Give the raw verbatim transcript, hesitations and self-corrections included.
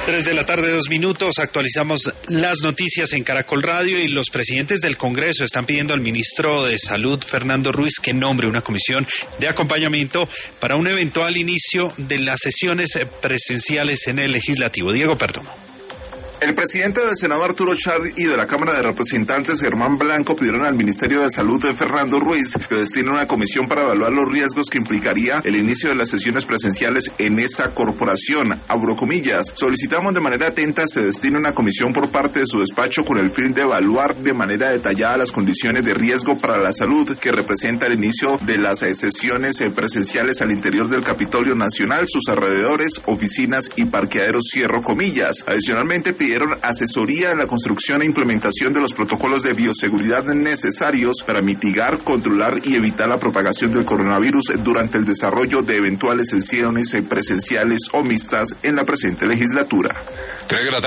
Tres de la tarde, dos minutos, actualizamos las noticias en Caracol Radio y los presidentes del Congreso están pidiendo al ministro de Salud, Fernando Ruiz, que nombre una comisión de acompañamiento para un eventual inicio de las sesiones presenciales en el Legislativo. Diego Perdomo. El presidente del Senado, Arturo Char, y de la Cámara de Representantes, Germán Blanco, pidieron al Ministerio de Salud de Fernando Ruiz que destine una comisión para evaluar los riesgos que implicaría el inicio de las sesiones presenciales en esa corporación. Abro comillas, solicitamos de manera atenta se destine una comisión por parte de su despacho con el fin de evaluar de manera detallada las condiciones de riesgo para la salud que representa el inicio de las sesiones presenciales al interior del Capitolio Nacional, sus alrededores, oficinas y parqueaderos, cierro comillas. Adicionalmente, pidieron asesoría en la construcción e implementación de los protocolos de bioseguridad necesarios para mitigar, controlar y evitar la propagación del coronavirus durante el desarrollo de eventuales sesiones presenciales o mixtas en la presente legislatura.